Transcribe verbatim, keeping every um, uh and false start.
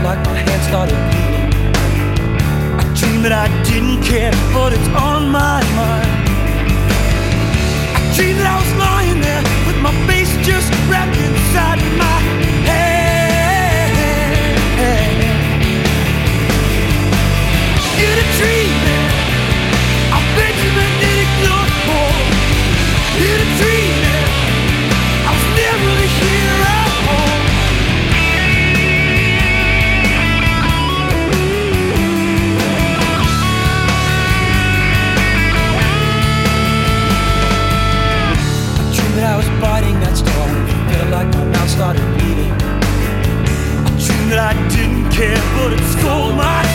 like my hands started bleeding. I dreamed that I didn't care, but it's on my mind. I dreamed that I was lying there with my face just wrapped inside my head. You're the dream man, I bet you've been ignored for. You're the dream man, I was never here at all. I was biting that star, felt like my mouth started bleeding. I dreamed that I didn't care, but it stole my